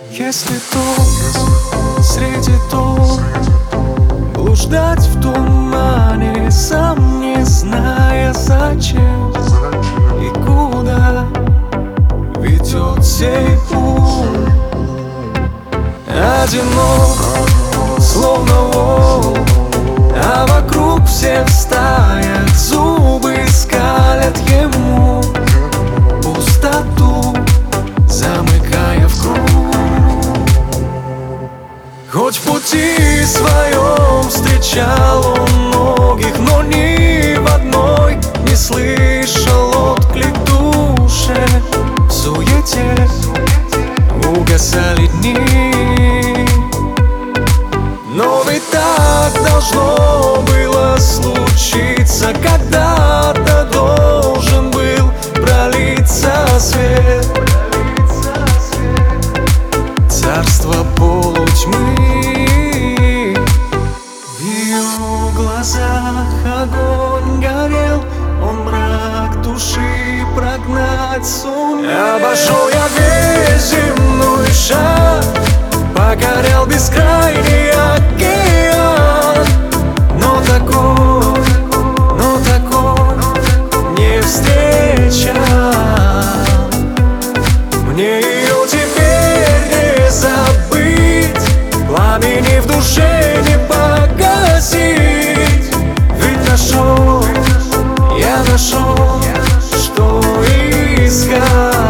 Если то среди то блуждать в тумане, сам не зная зачем и куда ведет сей путь. Одинок, словно вол, а вокруг все в стаях, зубы скалят ему пустоту, замыкая в круг. Хоть в пути своем встречал он многих, но ни в одной не слышал отклик душе. В суете угасали дни, но ведь так должно было случиться. Когда-то должен был пролиться свет. Царство полутьмы, в ее глазах огонь горел, он мрак души прогнать сумел. Обошел я весь земной шар, покорял бескрайний океан, но такой не встречал. Мне ее теперь не забыть, пламени в душе не погасить. Ведь нашел, я нашел, что искал.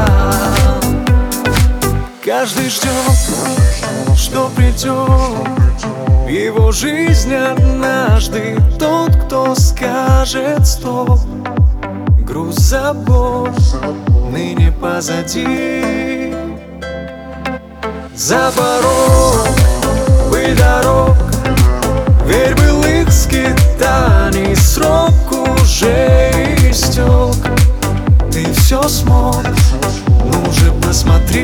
Каждый ждет, что придет в его жизнь однажды тот, кто скажет стоп. Груз забот ныне позади. За порог пыль дорог, верь былых скитаний, срок уже истек. Ты все смог, ну же посмотри.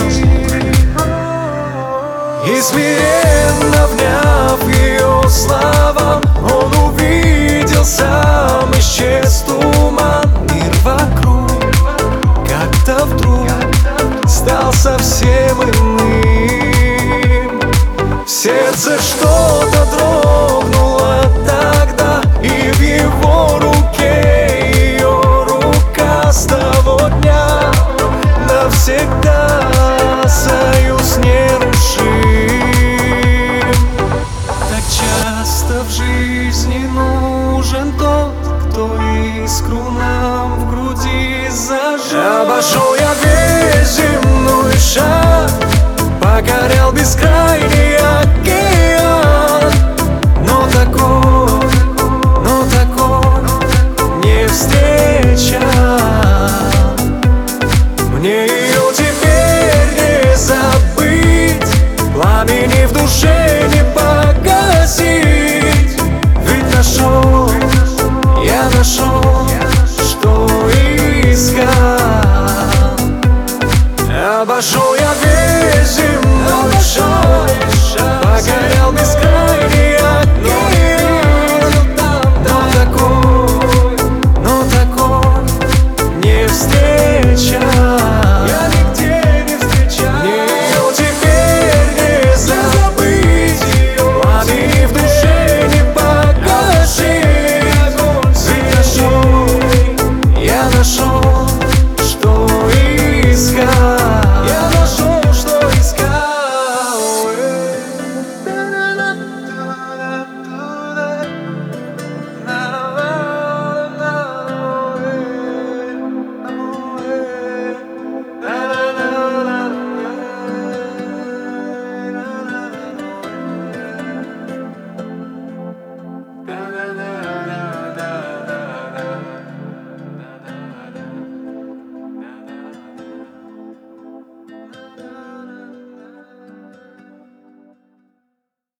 И смиренно вняв ее словам, он увидел сам, исчез туман. Мир вокруг как-то вдруг стал совсем иным. В сердце что-то дрогнуло тогда, и в его руке ее рука с того дня навсегда союз нерушим. Так часто в жизни нужен тот, кто искру нам в груди зажжет. Обошел я весь земной шар, покорял бескрайний